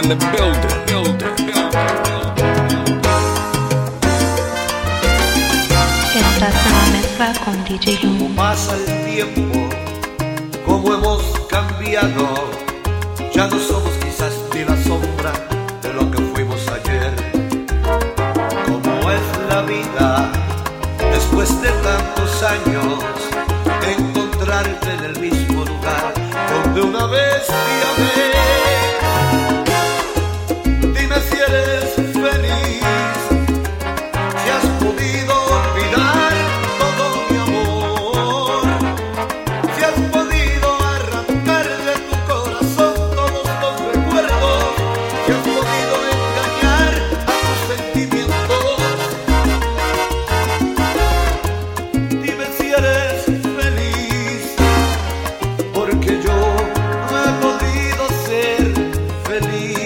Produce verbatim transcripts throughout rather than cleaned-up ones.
in the building, building, building. Estás en la mezcla con D J Loom. Como pasa el tiempo, como hemos cambiado, ya no somos quizás ni la sombra de lo que fuimos ayer. Como es la vida, después de tantos años, encontrarte en el mismo lugar donde una vez te amé. Dime si eres feliz, si has podido olvidar todo mi amor, si has podido arrancar de tu corazón todos los recuerdos, si has podido engañar a tus sentimientos. Dime si eres feliz, porque yo no he podido ser feliz.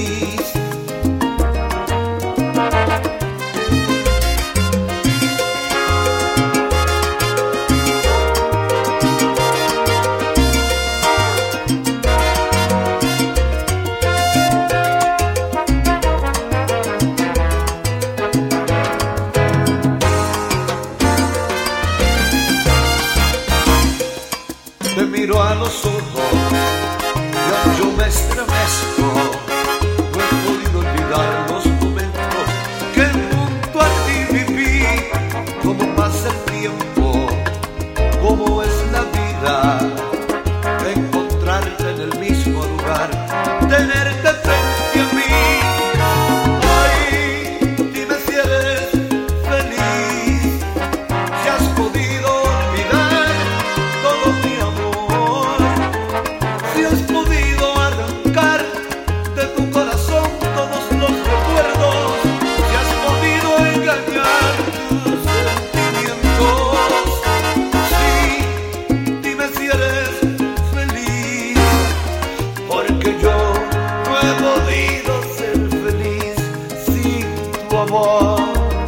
Te miro a los ojos, ya yo me estremezco. No he podido olvidar los momentos que junto a ti viví. Cómo pasa el tiempo, cómo es la vida, encontrarte en el mismo lugar, tenerte frente a mí. Ay, dime si eres feliz, si has podido olvidar todo mi amor, si has podido arrancar de tu corazón todos los recuerdos, si has podido engañar tus sentimientos. Sí, dime si eres feliz, porque yo no he podido ser feliz sin tu amor.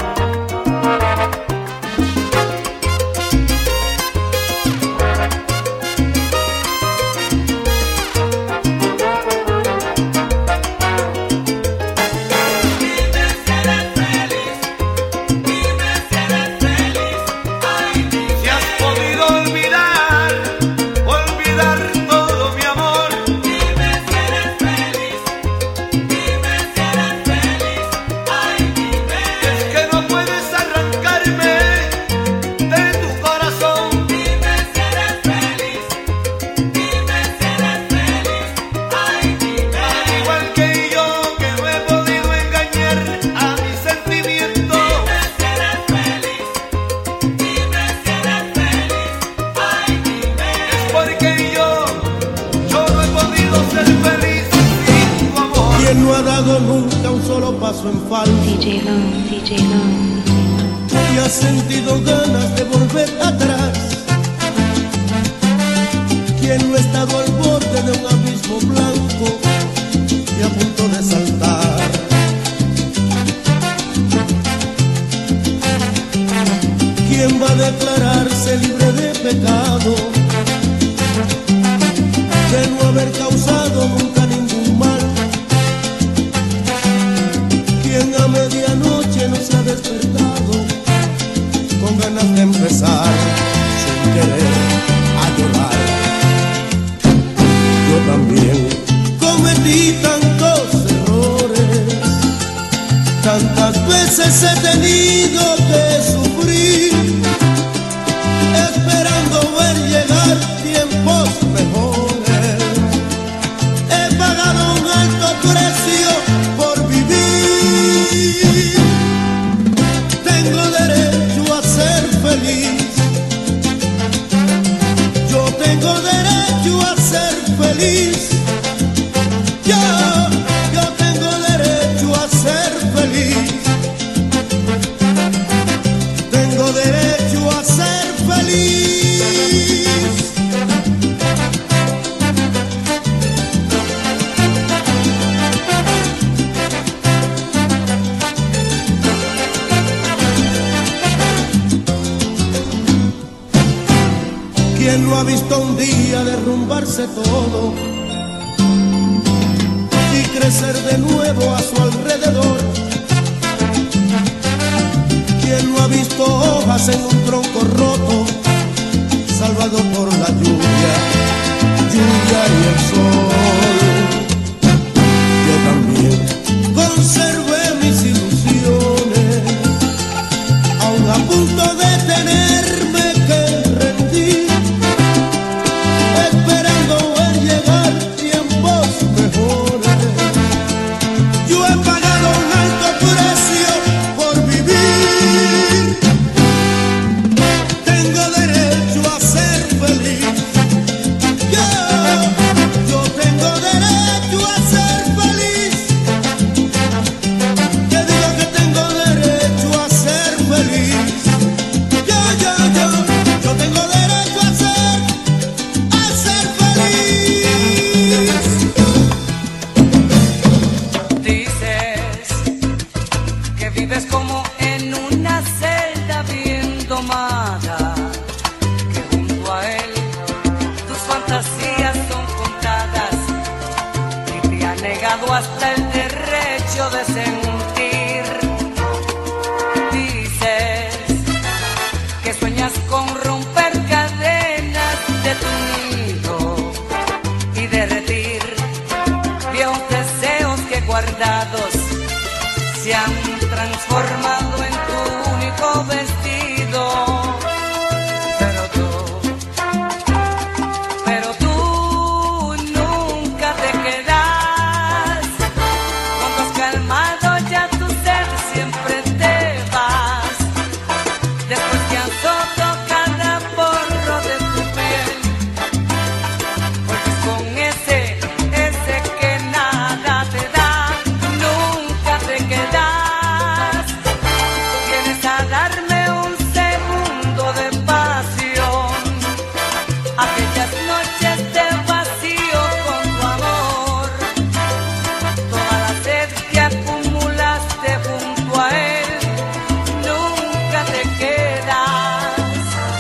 Si has podido olvidar, olvidar todo mi amor. Es que no puedes arrancarme de tu corazón. Al igual que yo, que no he podido engañar a mis sentimientos. Es porque yo, yo no he podido ser feliz sin tu amor. Quien no ha dado nunca un solo paso en falso D J Loom, D J Loom. y ha sentido ganas de volver atrás. Quien no ha estado al borde de un abismo blanco y a punto de saltar. Quien va a declararse libre de pecado, de no haber causado nunca ningún mal. Quien a medianoche no se ha despertado con ganas de empezar sin querer a llorar. Yo también cometí tantos errores, tantas veces he tenido que sufrir, esperando ver llegar tiempos mejores. He pagado un alto precio por vivir. Tengo derecho a ser feliz. Yo tengo derecho a ser feliz. Yo, yo tengo derecho a ser feliz. Tengo derecho a ser feliz. ¿Quién no ha visto un día derrumbarse todo y crecer de nuevo a su alrededor. ¿Quién no ha visto hojas en un tronco roto, salvado por la lluvia, lluvia y el sol? Yo también conservé mis ilusiones, aún a punto de tenerme que rendir, esperando ver llegar tiempos mejores. Yo he pagado un alto precio por vivir. Tengo derecho a ser feliz. Yo, yo tengo derecho a ser feliz. Te digo que tengo derecho a ser feliz. Yo, yo, yo, yo tengo derecho a ser, a ser feliz. Dices que vives como en una celda bien domada, que junto a él tus fantasías son contadas y te ha negado hasta el derecho de sentir. Dices que sueñas con romper cadenas de tu nido y derretir viejos deseos que guardados se han transformado en tu único vestido. Pero tú, pero tú nunca te quedas. Cuando has calmado ya tu ser, siempre te vas. Después que han soto cada porro de tu piel, vuelves con ese, ese que nada te da. Nunca te quedas. Vienes a darme un segundo de pasión. Aquellas noches de vacío con tu amor, toda la sed que acumulaste junto a él, nunca te quedas.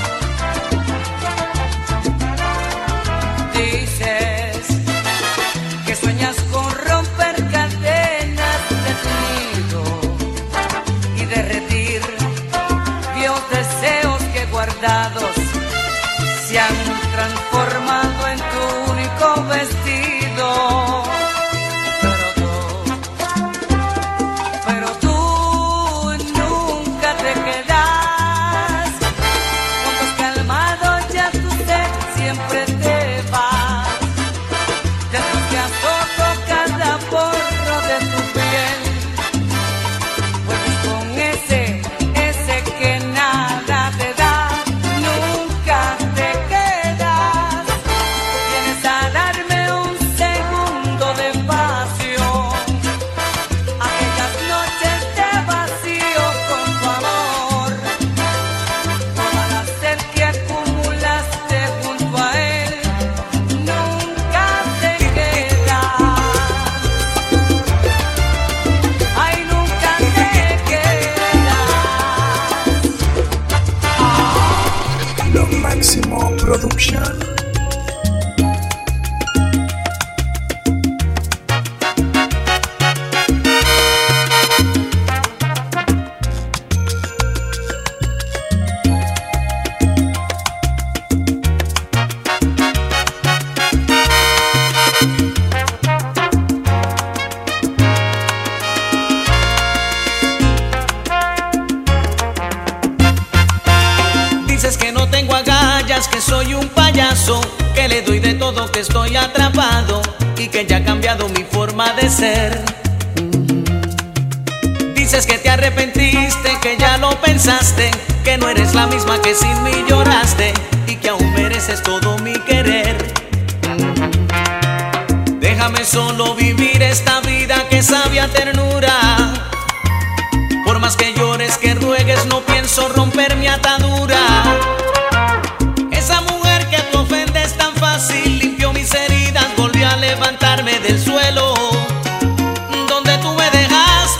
Dices que sueñas con romper cadenas de tu nido y derretir viejos deseos que guardados se han transformado en tu único vestido. Pero tú, pero tú nunca te quedas. Cuando has calmado ya tu ser, siempre te vas. Después que has roto cada porro de tu piel, vuelves con ese, ese que nada te da. Nunca te quedas. Vienes a darme un segundo de pasión. Aquellas noches de vacío con tu amor, toda la sed que acumulaste junto a él, nunca te quedas. Ay, nunca te quedas. Lo Máximo Production. Dices que no tengo agallas, que soy un payaso, que le doy de todo, que estoy atrapado y que ya ha cambiado mi forma de ser. Dices que te arrepentiste, que ya lo pensaste, que no eres la misma que sin mí lloraste y que aún mereces todo mi querer. Déjame solo vivir esta vida que sabe a ternura. Por más que llores, que ruegues, no pienso romper mi atadura. Esa mujer que tú ofendes tan fácil limpió mis heridas, volvió a levantarme del suelo donde tú me dejaste.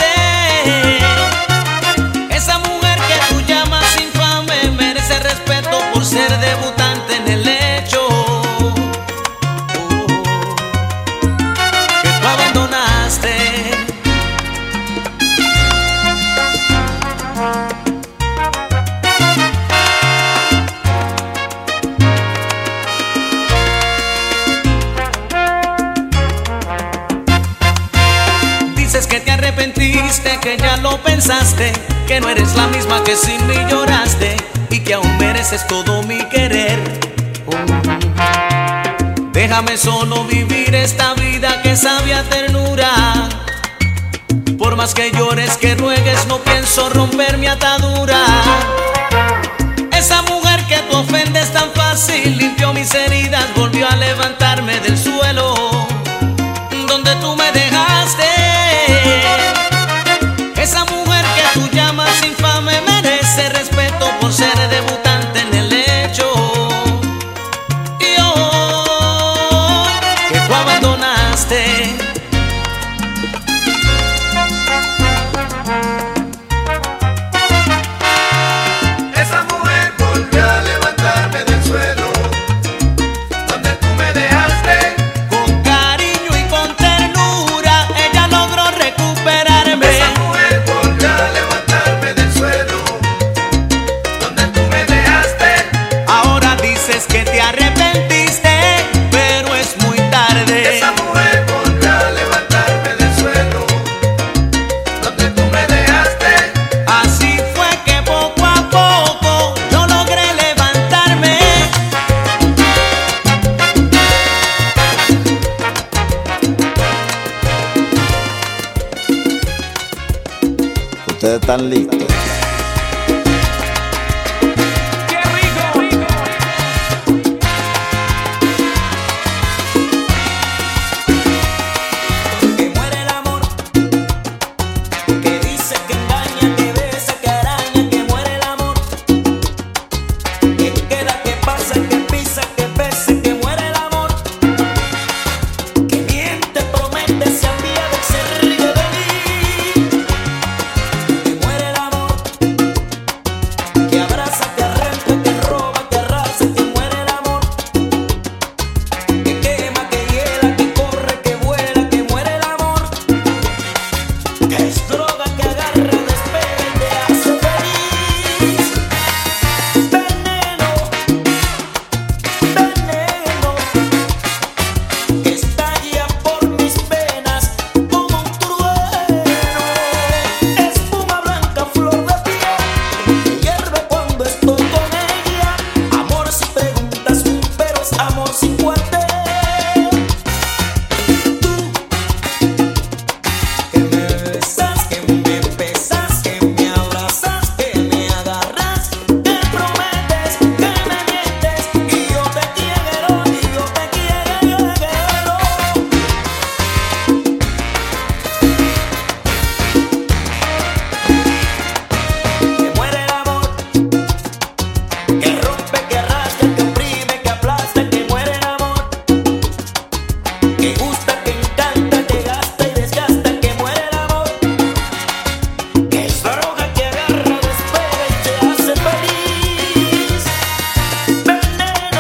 Esa mujer que tú llamas infame merece respeto por ser debutante en el hecho. Oh, que tú abandonaste dijiste que ya lo pensaste, que no eres la misma que sin mí lloraste y que aún mereces todo mi querer. Oh. Déjame solo vivir esta vida que sabe a ternura. Por más que llores, que ruegues, no pienso romper mi atadura. Esa mujer que tú ofendes tan fácil limpió mis heridas, volvió a levantarme del suelo donde tú me dejaste. Esa mujer que tú llamas infame merece respeto por ser debutante en el hecho. Y hoy que tú abandonaste, esa mujer volvió a levantarme del suelo donde tú me dejaste. con cariño y con ternura, ella logró recuperarme. Esa mujer volvió a levantarme del suelo donde tú me dejaste. Ahora dices que te arrepentiste, pero es muy tarde. Esa mujer volvió a levantarme del suelo donde tú me dejaste. Así fue que poco a poco yo logré levantarme. Ustedes están listos. ¡Qué rico! Que muere el amor, que dice que engaña, que besa, que araña, que muere el amor, que queda, que pasa, que pisa, que besa, que muere el amor, que miente, promete, se amiga, se ríe de mí, que muere el amor, que abraza, que arranca, que roba, que arrasa, que muere el amor, que quema, que hiela, que corre, que vuela, que muere el amor, que es droga, que agarra, despega y te hace feliz. Veneno, veneno, que estalla por mis venas como un trueno. Espuma blanca, flor de piel, que hierve cuando estoy con ella. Amor sin preguntas, pero es amor sin cuartel. Tú que me besas, que me besas, que me abrazas, que me agarras, que prometes, que me mientes, y yo te quiero, y yo te quiero. Que muere el amor, que rompe, que arrastra, que oprime, que aplasta, que muere el amor, que gusta, que encanta, que gasta y desgasta, que muere el amor, que es droga, que agarra, despega y te hace feliz. Veneno,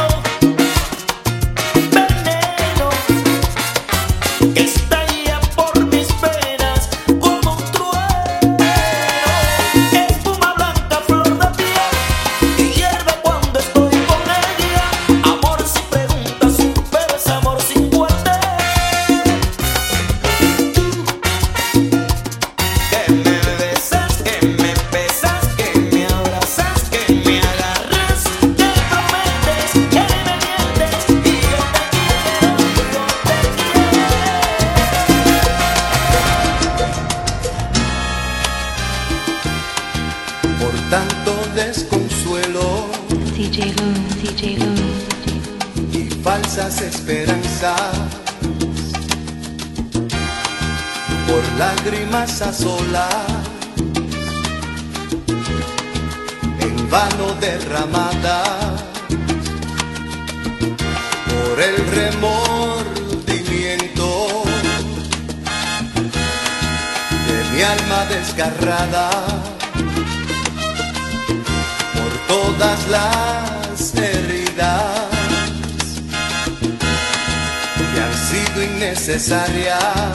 veneno, que estalla por mis venas como un trueno. Espuma blanca, flor de piel, que hierve cuando estoy con ella. Amor sin preguntas, pero es amor sin cuartel. Tú que me besas, que me besas, que me abrazas, que me agarras, que prometes, que me mientes, y yo te quiero, yo te quiero. Por tanto desconsuelo D J Loon, D J Loon. y falsas esperanzas, por lágrimas a solas, en vano derramadas, por el remordimiento de mi alma desgarrada, por todas las heridas que han sido innecesarias,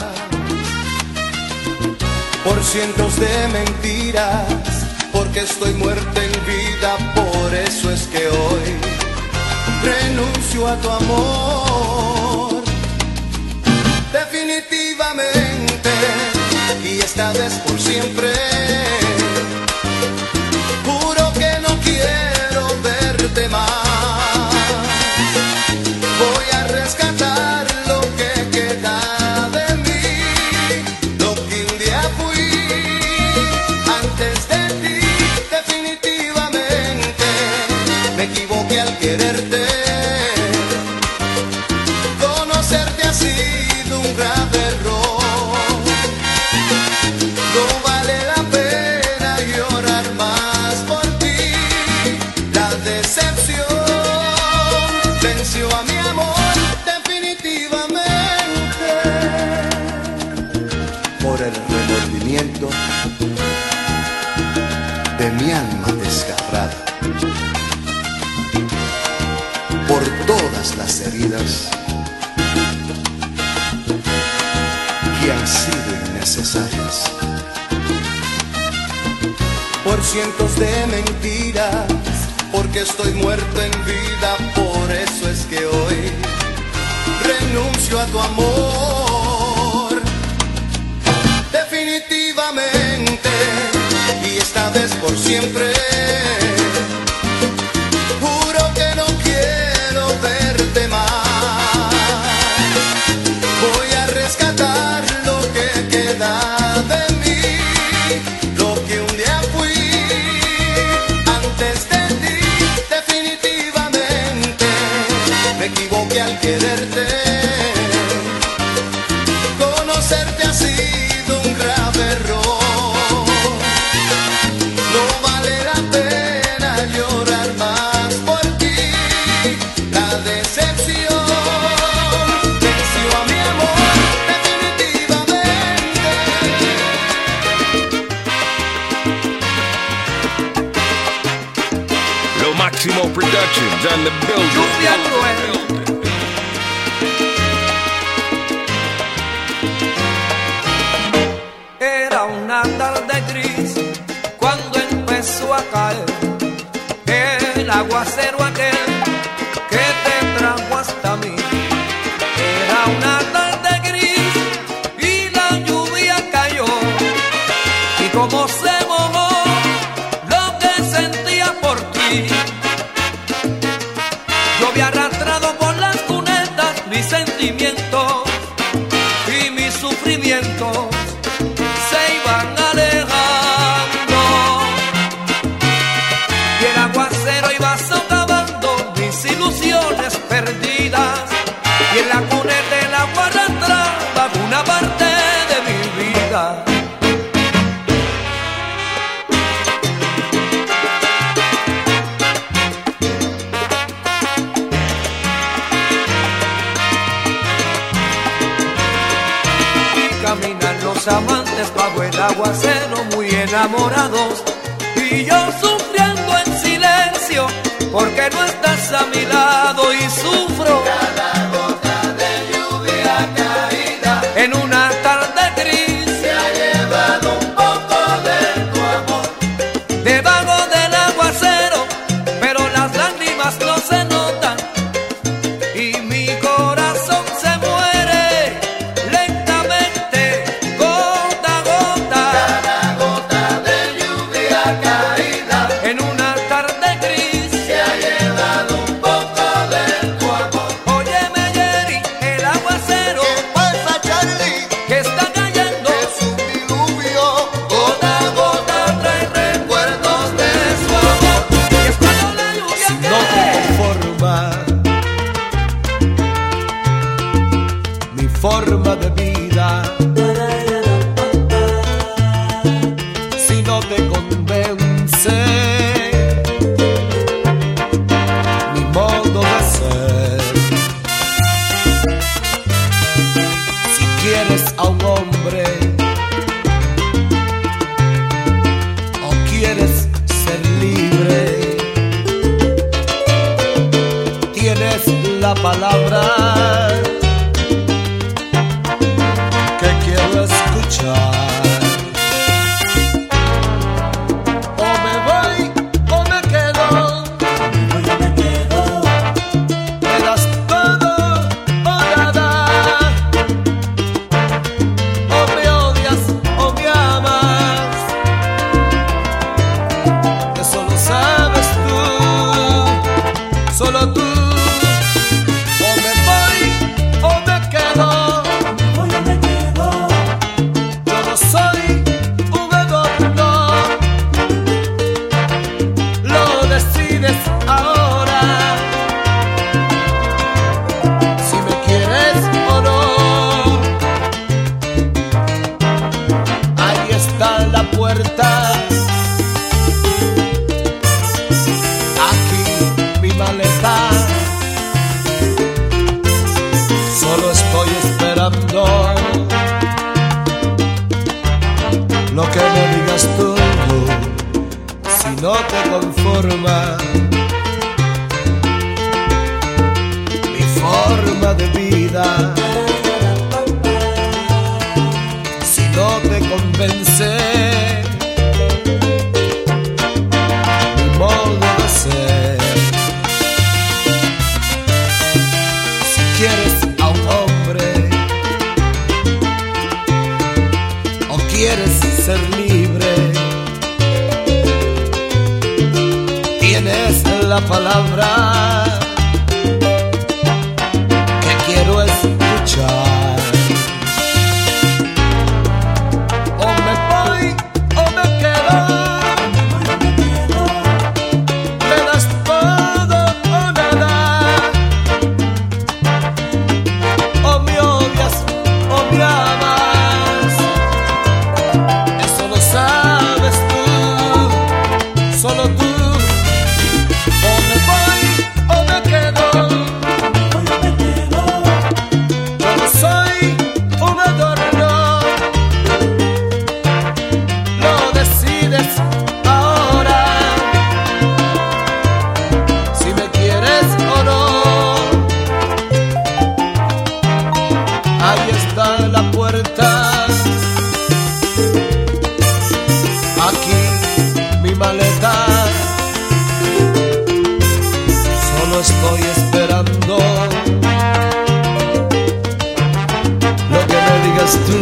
por cientos de mentiras, porque estoy muerta en vida, por eso es que hoy renuncio a tu amor definitivamente, y es esta vez por siempre. Juro que no quiero verte más. Voy a rescatar lo que queda de mí, lo que un día fui antes de ti. Definitivamente me equivoqué al quererte. Conocerte ha sido un grave error. No vale la pena llorar más por ti. La decepción venció a mi amor definitivamente. Por el remordimiento de mi alma desgarrada, por todas las heridas que han sido innecesarias, por cientos de mentiras, porque estoy muerto en vida. Por eso es que hoy renuncio a tu amor definitivamente, y esta vez por siempre. Juro que no quiero verte más. Voy a rescatar lo que queda de mí, lo que un día fui antes de ti. Definitivamente me equivoqué al quererte. Conocerte ha sido un grave error. No vale la pena llorar más por ti. La decepción venció a mi amor definitivamente. Lo Máximo Productions on the building. Lluvia cruel. Era una tarde gris cuando empezó a caer el aguacero aquel que te trajo hasta mí. Era una tarde gris y la lluvia cayó, y como se mojó lo que sentía por ti. Yo había arrastrado por las cunetas mis sentimientos y mis sufrimientos se iban alejando, y el aguacero iba socavando mis ilusiones perdidas, y en la cuneta el agua arrastraba una parte de mi vida. Caminan los amantes bajo el aguacero muy enamorados, y yo sufriendo en silencio porque no estás a mi lado, y sufro cada gota de lluvia caída en una tarde gris. Se ha llevado un poco de tu amor debajo del aguacero, pero las lágrimas no se notan y mi corazón se muere lentamente, gota a gota. Cada gota de lluvia caída en una tarde gris se ha llevado un poco de tu amor. Óyeme, Jerry, el aguacero. ¿Qué pasa, Charlie? Que está cayendo, Es un diluvio. gota a gota trae recuerdos de su amor. Y es cuando la lluvia Si no te cae. conforma mi forma de vida, si no te convence mi modo de ser, si quieres a un hombre o quieres ser libre, tienes la palabra que quiero escuchar. O me voy o me quedo. Me das todo o nada. O me odias o me puerta. Aquí mi maleta. Solo estoy esperando lo que me digas tú. Si no te conforma mi forma de vida, si no te convence mi modo de ser, si quieres a un hombre o quieres ser libre, tienes la palabra que quiero escuchar. O me voy o me quedo, me das todo o nada, o me odias o me amas. Eso lo sabes tú, solo tú. Estoy esperando lo que me digas tú.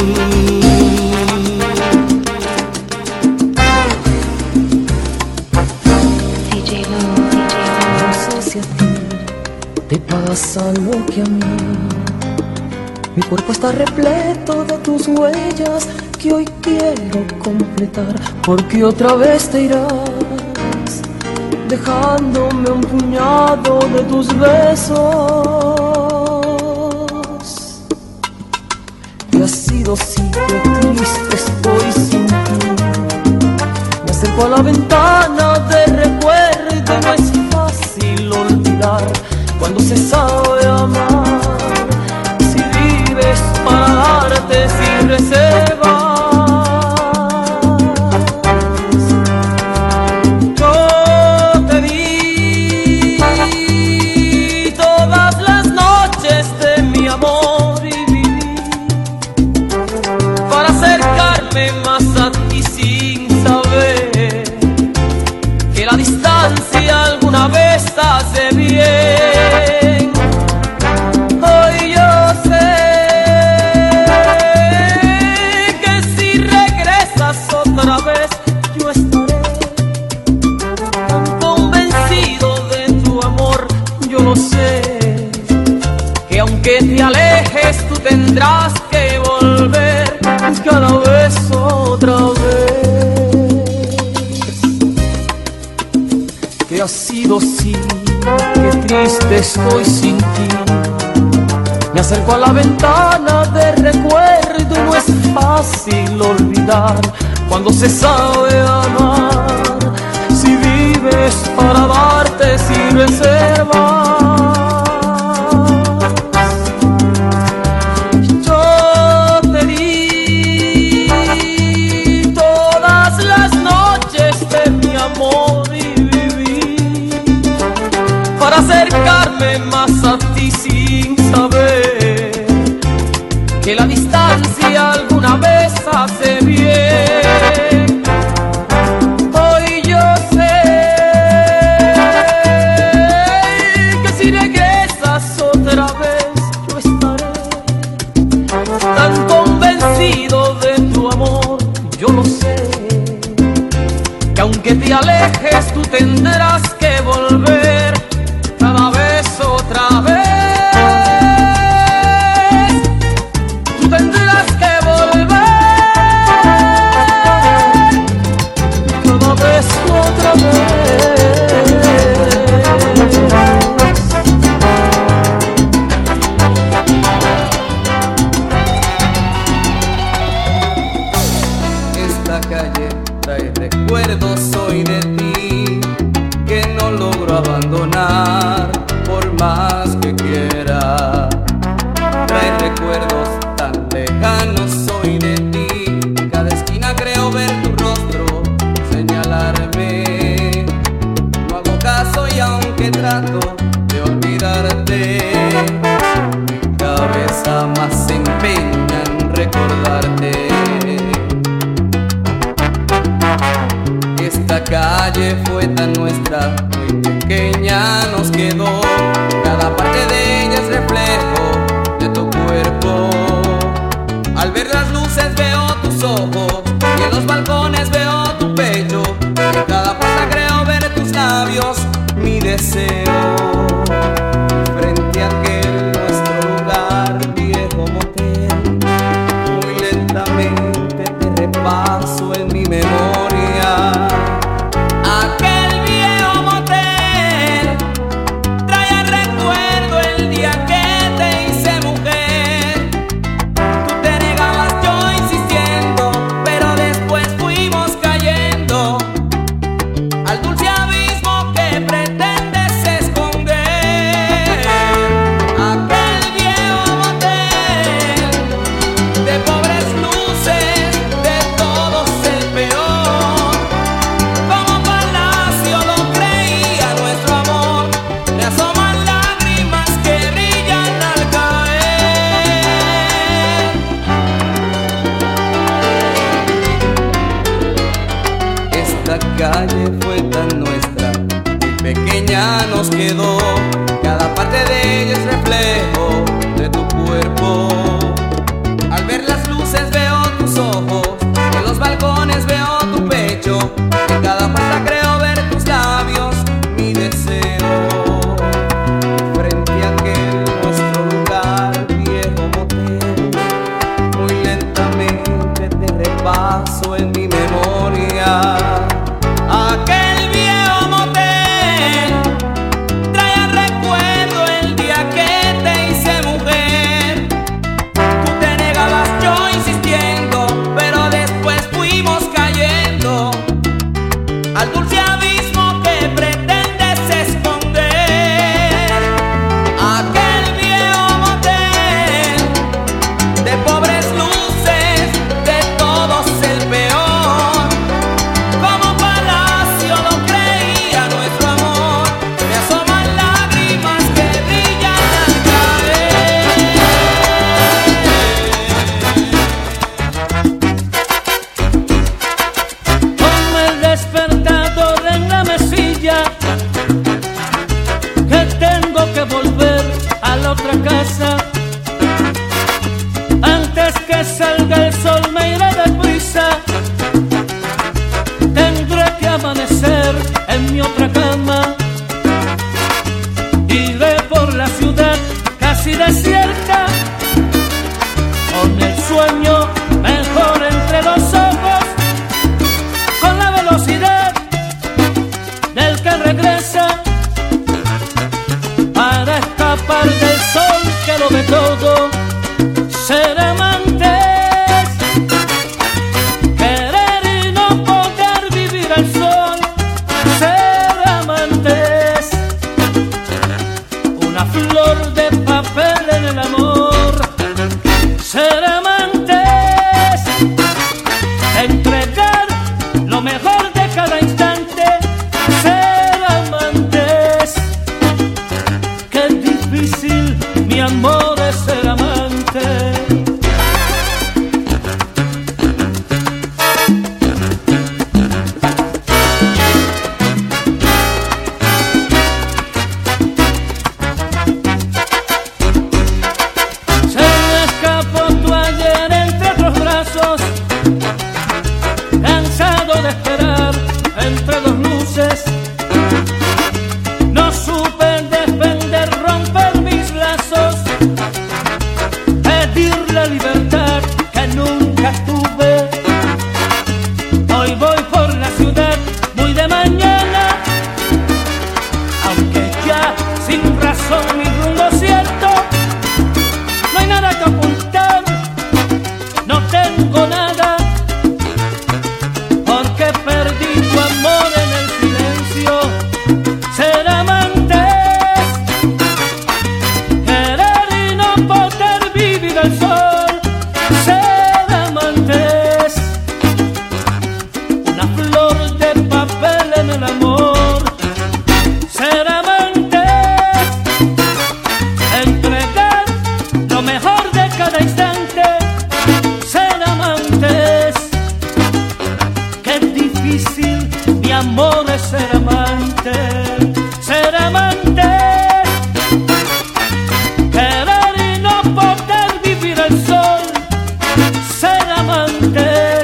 D J Boom, D J Boom. No sé si a ti te pasa lo que a mí. Mi cuerpo está repleto de tus huellas que hoy quiero completar, porque otra vez te irás dejándome un puñado de tus besos. Y ha sido así, que triste estoy sin ti. Me acerco a la ventana de recuerdo, no es fácil olvidar cuando se sabe amar. Si vives para darte sin reserva, más a ti sin saber que la distancia alguna vez hace bien. Hoy yo sé que si regresas otra vez yo estaré tan convencido de tu amor. Yo lo sé, que aunque te alejes tú tendrás que volver cada vez otra vez. Que ha sido así, que triste estoy sin ti. Me acerco a la ventana de recuerdo, no es fácil olvidar cuando se sabe amar. Si vives para darte sin reserva, acercarme más a ti sin saber que la distancia alguna vez hace bien. Hoy yo sé que si regresas otra vez yo estaré tan convencido de tu amor. Yo lo sé, que aunque te alejes tú tendrás que volver cada vez otra vez. Tú tendrás que volver cada vez otra vez. Esta calle trae recuerdos hoy de ti que no logro abandonar por más que quiera. Trae recuerdos tan lejanos hoy de ti, en cada esquina creo ver tu rostro señalarme. No hago caso y aunque trato de olvidarte, mi cabeza más se empeña en recordarte. Esta calle fue tan nuestra, muy pequeña nos quedó. Cada parte de ella es reflejo de tu cuerpo. Al ver las luces veo tus ojos y en los balcones veo tu pecho. En cada puerta creo ver tus labios, mi deseo. Frente a aquel nuestro lugar, viejo motel, muy lentamente te repaso en mi memoria. Aquel viejo motel trae recuerdo el día que te hice mujer. Tú te negabas, yo insistiendo, pero después fuimos cayendo al dulce abismo que pretendes esconder. Aquel viejo motel de pobres luces, de todos el peor. Como palacio lo creía nuestro amor, le asoman lágrimas que brillan al caer. Esta calle fue tan nuestra, muy pequeña nos quedó. Cada parte de ella es reflejo de tu cuerpo. Al ver las luces veo tus ojos, en los balcones veo tu pecho. En cada puerta creo ver tus labios, mi deseo. Frente a aquel nuestro lugar, viejo motel, muy lentamente te repaso en mi memoria. Aquel viejo motel trae recuerdo el día que te hice mujer. Tú te negabas, yo insistiendo, pero después fuimos cayendo al dulce abismo que pretendes esconder. Aquel viejo motel de pobres luces, de todos el peor. Como palacio lo creía nuestro amor, me asoman lágrimas que brillan al caer. Como el despertador en la mesilla, que tengo que volver a la otra casa. Antes que salga el sol me iré deprisa. Tendré que amanecer en mi otra cama. Iré por la ciudad casi desierta, con el sueño mejor entre los ojos, con la velocidad del que regresa, para escapar del sol que lo ve todo. Ser amantes, querer y no poder vivir al sol. Ser amantes, una flor de papel en el amor. Ser amantes, entregar lo mejor de cada instante. Ser amantes, qué difícil, mi amor, es ser amante. Se me escapó tu ayer entre otros brazos, cansado de esperar entre dos luces. No supe defender, romper mis lazos, pedir la libertad que nunca tuve. Hoy voy por la ciudad muy de mañana, aunque ya sin razón mi rumbo cierto. No hay nada que ocultar, no tengo nada por qué perdí tu amor en el silencio. Ser amantes, querer y no poder vivir al sol. Ser amantes, una flor de papel en el amor. Ser amantes, entregar lo mejor de cada instante. Ser amantes, qué difícil, mi amor, es ser amante. Ser amante, querer y no poder vivir el sol. Ser amantes,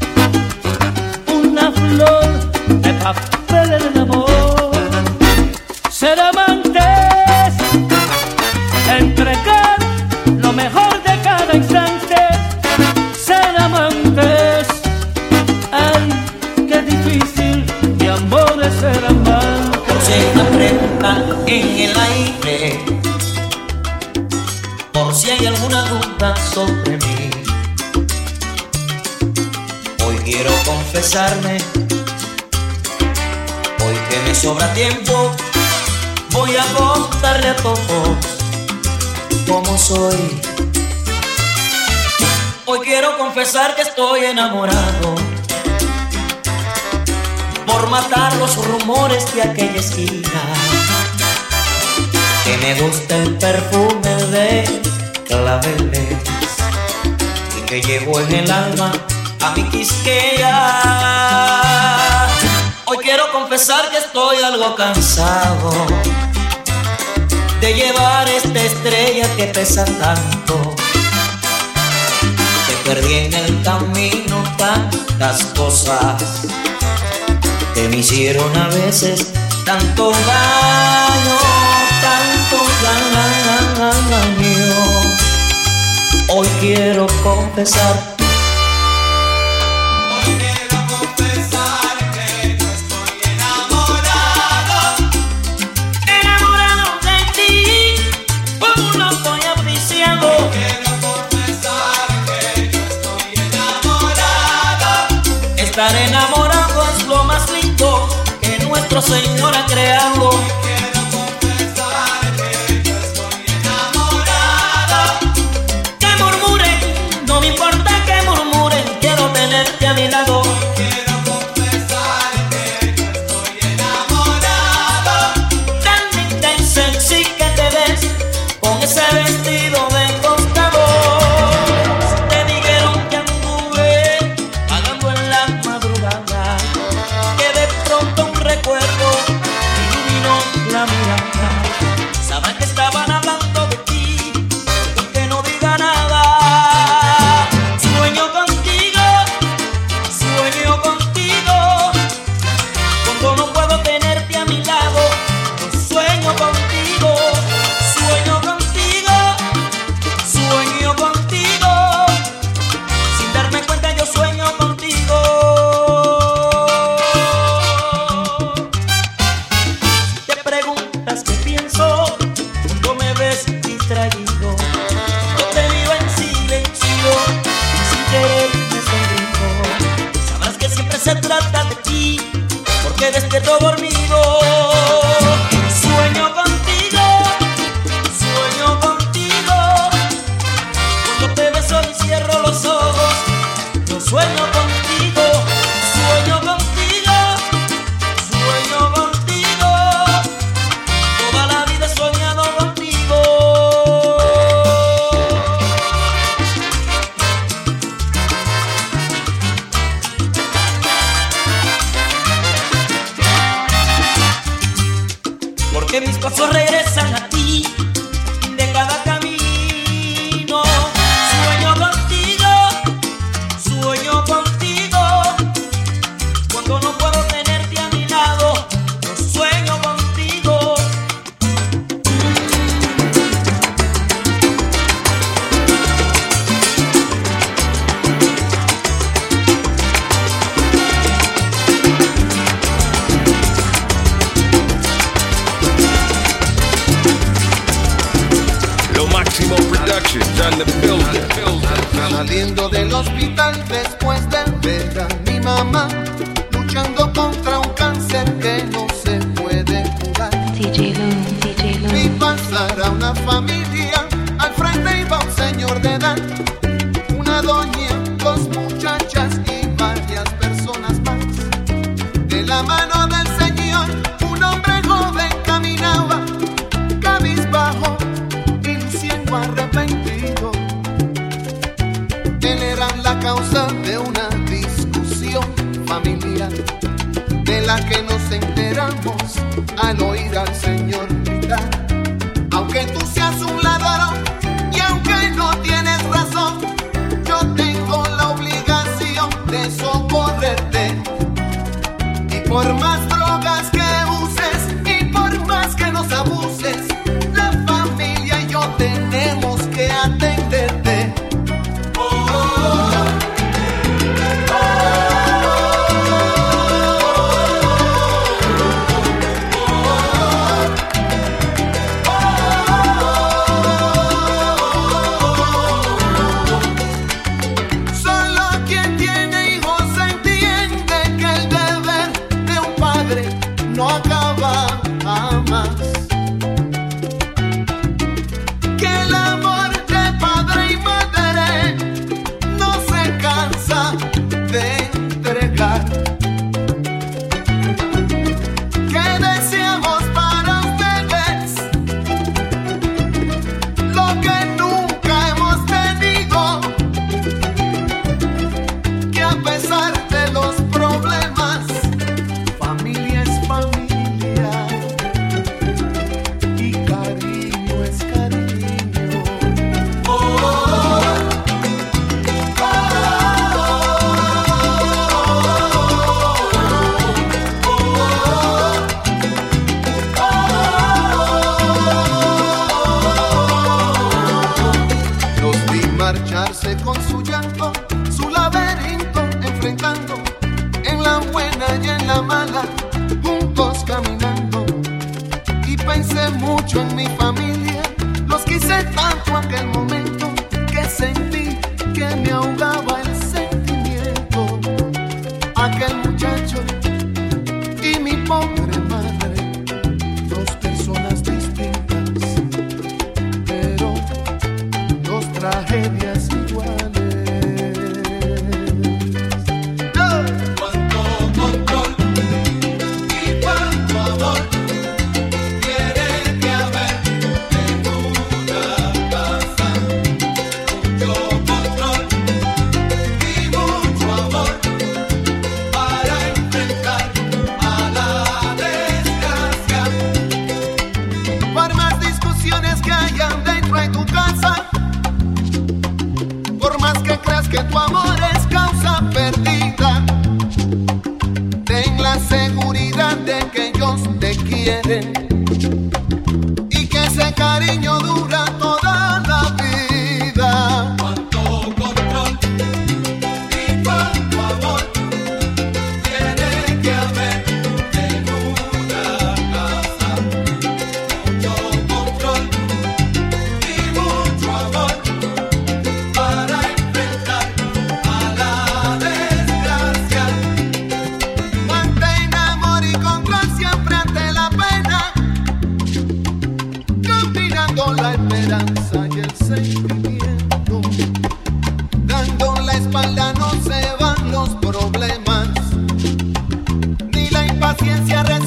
una flor de papel en el amor. Ser amantes, entregar lo mejor de cada instante. Ser amantes, ay, qué difícil, mi amor, es ser amante. Por si hay una pregunta en el aire, por si hay alguna duda sobre mí, hoy quiero confesarme. Hoy que me sobra tiempo, voy a contarle a todos cómo soy. Hoy quiero confesar que estoy enamorado, por matar los rumores de aquella esquina, que me gusta el perfume de claveles y que llevo en el alma a mi Quisqueya. Hoy quiero confesar que estoy algo cansado de llevar esta estrella que pesa tanto, que perdí en el camino tantas cosas que me hicieron a veces tanto daño, tanto daño. Hoy quiero confesar. Estar enamorado es lo más lindo que nuestro Señor ha creado. Quiero confesar que yo estoy enamorado. Que murmuren, no me importa que murmuren, quiero tenerte a mi lado. Quiero confesar que yo estoy enamorado. Tan linda y sexy que te ves con ese vestido de costado. Te dijeron que anduve pagando en la madrugada, que de pronto un recuerdo iluminó la mirada. Saben que estaban hablando de ti, que no diga nada. Sueño contigo, sueño contigo, cuando no puedo tenerte a mi lado. Yo sueño contigo, sueño contigo, sueño contigo, sin darme cuenta yo sueño contigo. Te preguntas qué pienso cuando me ves distraído. Yo te miro en silencio y sin querer me sonrijo. Sabrás que siempre se trata de ti, porque despierto dormido. Sueño contigo, sueño contigo, cuando te beso y cierro los ojos. Yo sueño contigo, sueño contigo, sueño contigo, toda la vida he soñado contigo. Porque mis pasos regresan a ti de cada camino. Sueño contigo, sueño contigo, cuando no puedo tenerte a mi lado. Yo sueño contigo. Productions on the building. Saliendo del hospital después de ver a mi mamá luchando la familia. Al frente iba un señor de edad, una doña, dos muchachas y varias personas más. De la mano del señor, un hombre joven caminaba, cabizbajo y luciendo arrepentido. Él era la causa de una discusión familiar, de la que nos enteramos al oír al señor gritar. Aunque tú seas un ladrón y aunque no tienes razón, yo tengo la obligación de socorrerte. Y por más drogas que uses y por más que nos abuses, la familia y yo tenemos que atenderte. Oh, oh, oh. No acaba jamás, que el amor de padre y madre no se cansa de entregar, que deseamos para ustedes lo que nunca hemos tenido, que a pesar de los problemas, familia es familia y cariño es cariño. Oh, oh, oh. Los vi marcharse con su llanto, su laberinto enfrentando, en la buena y en la mala, juntos caminando. Y pensé mucho en mi familia, los quise tanto aquel momento, que sentí que me ahogaba el sentimiento. Aquel muchacho y mi pobre madre, dos personas distintas, pero dos tragedias iguales. Que tu amor es causa perdida, ten la seguridad de que ellos te quieren y que ese cariño dura toda la vida. Cuánto control y cuánto amor tiene que haber en una casa. Mucho control y mucho amor para la esperanza y el sentimiento, dando la espalda no se van los problemas, ni la impaciencia.